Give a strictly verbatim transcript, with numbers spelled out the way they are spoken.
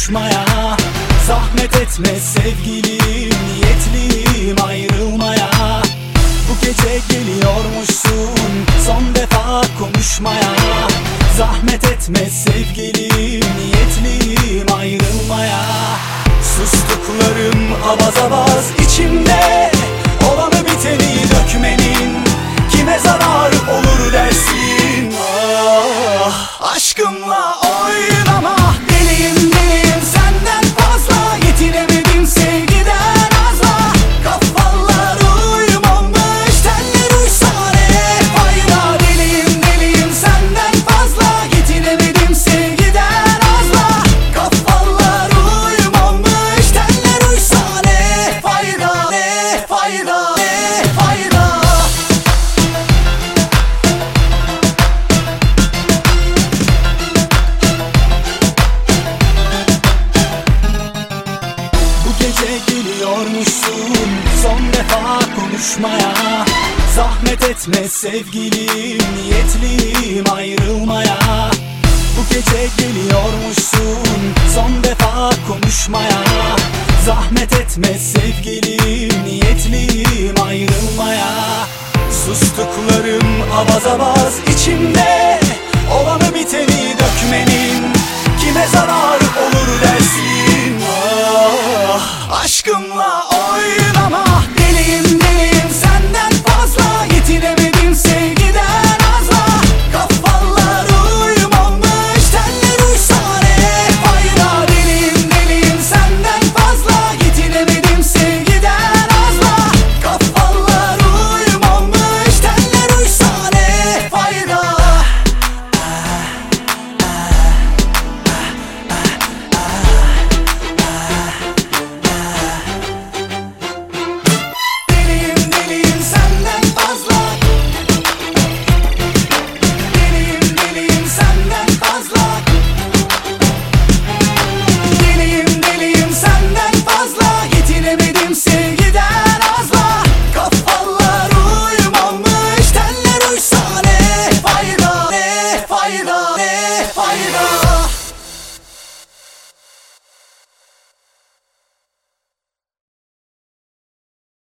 konuşmaya. Zahmet etme sevgilim, niyetliyim ayrılmaya. Bu gece geliyormuşsun son defa konuşmaya. Zahmet etme sevgilim, niyetliyim ayrılmaya. Sustuklarım avaz avaz içimde, olanı biteni dökmenin kime zararı olur dersin? Ah, aşkımla oynama, deliyim deliyim senden fazla, yetinemedim sevgiden azla. Kafalar uyumamış, teller uysa ne fayda? Deliyim deliyim senden fazla, yetinemedim sevgiden azla. Kafalar uyumamış, teller uysa ne fayda? Ne fayda? Ne fayda? Geliyormuşsun son defa konuşmaya. Zahmet etme sevgilim, niyetliyim ayrılmaya. Bu gece geliyormuşsun son defa konuşmaya. Zahmet etme sevgilim, niyetliyim ayrılmaya. Sustuklarım avaz avaz içimde,